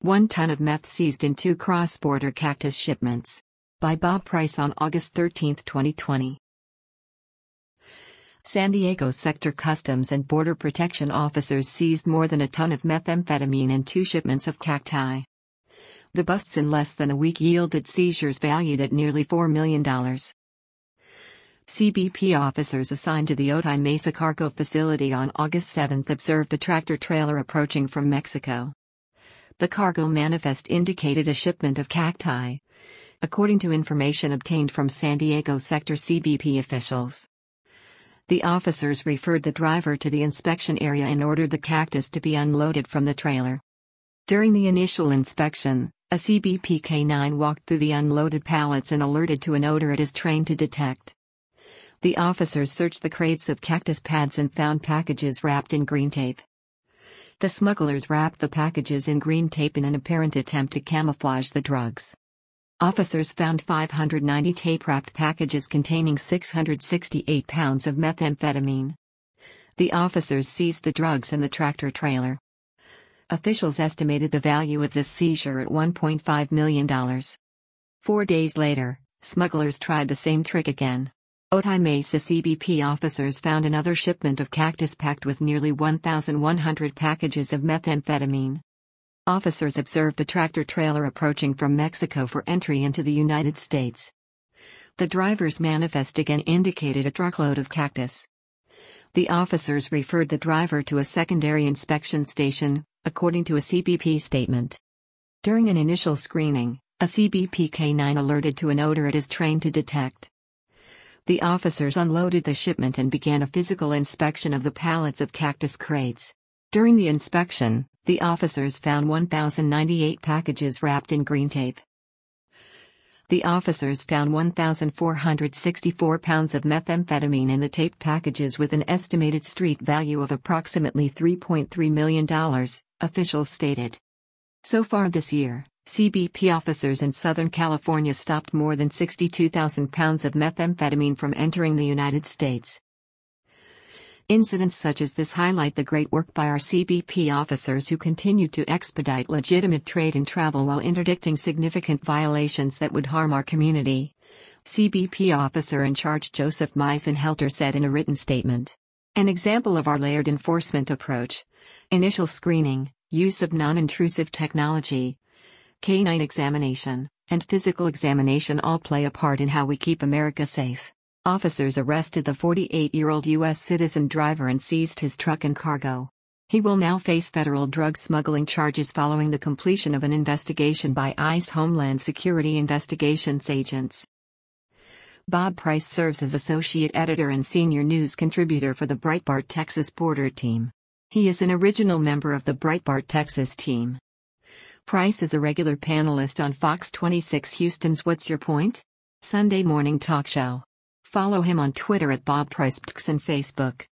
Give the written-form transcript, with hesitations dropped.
1 ton of meth seized in 2 cross-border cactus shipments. By Bob Price on August 13, 2020. San Diego Sector Customs and Border Protection officers seized more than a ton of methamphetamine in 2 shipments of cacti. The busts in less than a week yielded seizures valued at nearly $4 million. CBP officers assigned to the Otay Mesa cargo facility on August 7 observed a tractor-trailer approaching from Mexico. The cargo manifest indicated a shipment of cacti, according to information obtained from San Diego Sector CBP officials. The officers referred the driver to the inspection area and ordered the cactus to be unloaded from the trailer. During the initial inspection, a CBP K-9 walked through the unloaded pallets and alerted to an odor it is trained to detect. The officers searched the crates of cactus pads and found packages wrapped in green tape. The smugglers wrapped the packages in green tape in an apparent attempt to camouflage the drugs. Officers found 590 tape-wrapped packages containing 668 pounds of methamphetamine. The officers seized the drugs and the tractor-trailer. Officials estimated the value of this seizure at $1.5 million. 4 days later, smugglers tried the same trick again. Otay Mesa CBP officers found another shipment of cactus packed with nearly 1,100 packages of methamphetamine. Officers observed a tractor-trailer approaching from Mexico for entry into the United States. The driver's manifest again indicated a truckload of cactus. The officers referred the driver to a secondary inspection station, according to a CBP statement. During an initial screening, a CBP K-9 alerted to an odor it is trained to detect. The officers unloaded the shipment and began a physical inspection of the pallets of cactus crates. During the inspection, the officers found 1,098 packages wrapped in green tape. The officers found 1,464 pounds of methamphetamine in the taped packages with an estimated street value of approximately $3.3 million, officials stated. So far this year, CBP officers in Southern California stopped more than 62,000 pounds of methamphetamine from entering the United States. Incidents such as this highlight the great work by our CBP officers who continue to expedite legitimate trade and travel while interdicting significant violations that would harm our community. CBP officer in charge Joseph Meisenhelter said in a written statement. An example of our layered enforcement approach. Initial screening, use of non-intrusive technology, K-9 examination, and physical examination all play a part in how we keep America safe. Officers arrested the 48-year-old U.S. citizen driver and seized his truck and cargo. He will now face federal drug smuggling charges following the completion of an investigation by ICE Homeland Security Investigations agents. Bob Price serves as associate editor and senior news contributor for the Breitbart Texas Border Team. He is an original member of the Breitbart Texas team. Price is a regular panelist on Fox 26 Houston's What's Your Point? Sunday morning talk show. Follow him on Twitter at Bob Price and Facebook.